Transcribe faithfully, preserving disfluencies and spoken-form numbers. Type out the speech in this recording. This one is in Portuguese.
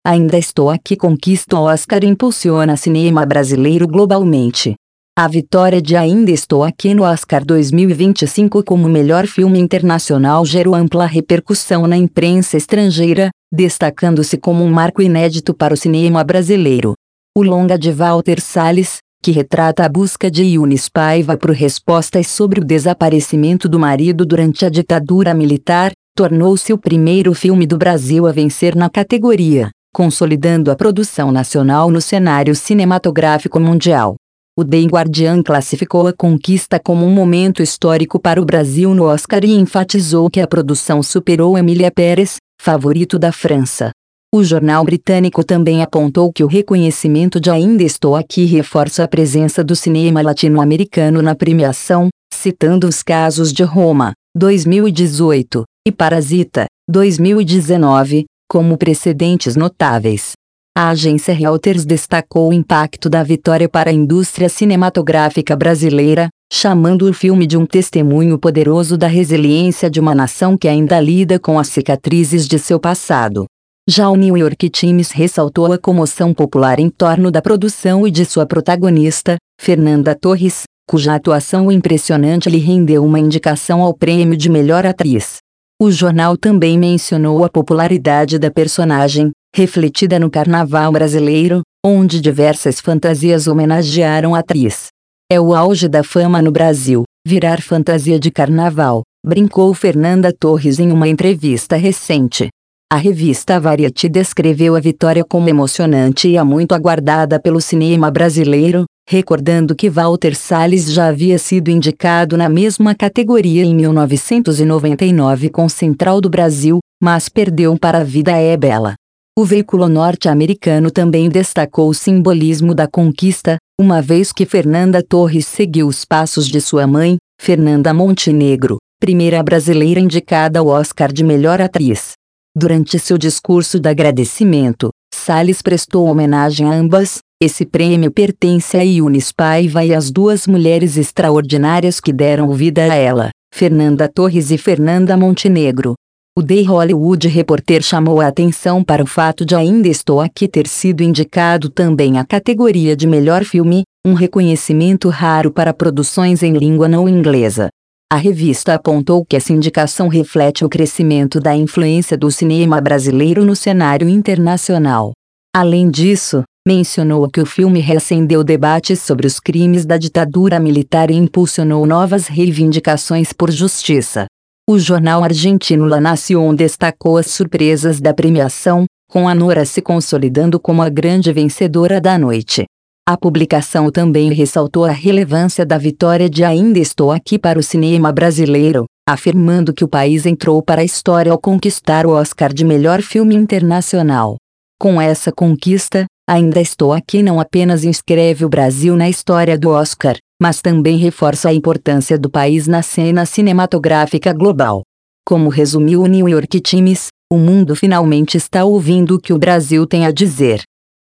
Ainda Estou Aqui conquista o Oscar e impulsiona cinema brasileiro globalmente. A vitória de Ainda Estou Aqui no Oscar dois mil e vinte e cinco como melhor filme internacional gerou ampla repercussão na imprensa estrangeira, destacando-se como um marco inédito para o cinema brasileiro. O longa de Walter Salles, que retrata a busca de Eunice Paiva por respostas sobre o desaparecimento do marido durante a ditadura militar, tornou-se o primeiro filme do Brasil a vencer na categoria, consolidando a produção nacional no cenário cinematográfico mundial. O The Guardian classificou a conquista como um momento histórico para o Brasil no Oscar e enfatizou que a produção superou Emília Pérez, favorito da França. O jornal britânico também apontou que o reconhecimento de Ainda Estou Aqui reforça a presença do cinema latino-americano na premiação, citando os casos de Roma, dois mil e dezoito, e Parasita, dois mil e dezenove, como precedentes notáveis. A agência Reuters destacou o impacto da vitória para a indústria cinematográfica brasileira, chamando o filme de um testemunho poderoso da resiliência de uma nação que ainda lida com as cicatrizes de seu passado. Já o New York Times ressaltou a comoção popular em torno da produção e de sua protagonista, Fernanda Torres, cuja atuação impressionante lhe rendeu uma indicação ao prêmio de melhor atriz. O jornal também mencionou a popularidade da personagem, refletida no carnaval brasileiro, onde diversas fantasias homenagearam a atriz. É o auge da fama no Brasil, virar fantasia de carnaval, brincou Fernanda Torres em uma entrevista recente. A revista Variety descreveu a vitória como emocionante e a muito aguardada pelo cinema brasileiro, recordando que Walter Salles já havia sido indicado na mesma categoria em mil novecentos e noventa e nove com Central do Brasil, mas perdeu para A Vida é Bela. O veículo norte-americano também destacou o simbolismo da conquista, uma vez que Fernanda Torres seguiu os passos de sua mãe, Fernanda Montenegro, primeira brasileira indicada ao Oscar de melhor atriz. Durante seu discurso de agradecimento, Salles prestou homenagem a ambas. Esse prêmio pertence a Eunice Paiva e às duas mulheres extraordinárias que deram vida a ela, Fernanda Torres e Fernanda Montenegro. O The Hollywood Reporter chamou a atenção para o fato de Ainda Estou Aqui ter sido indicado também à categoria de melhor filme, um reconhecimento raro para produções em língua não inglesa. A revista apontou que essa indicação reflete o crescimento da influência do cinema brasileiro no cenário internacional. Além disso, mencionou que o filme reacendeu debates sobre os crimes da ditadura militar e impulsionou novas reivindicações por justiça. O jornal argentino La Nación destacou as surpresas da premiação, com a Nora se consolidando como a grande vencedora da noite. A publicação também ressaltou a relevância da vitória de Ainda Estou Aqui para o cinema brasileiro, afirmando que o país entrou para a história ao conquistar o Oscar de melhor filme internacional. Com essa conquista, Ainda Estou Aqui não apenas inscreve o Brasil na história do Oscar, mas também reforça a importância do país na cena cinematográfica global. Como resumiu o New York Times, o mundo finalmente está ouvindo o que o Brasil tem a dizer.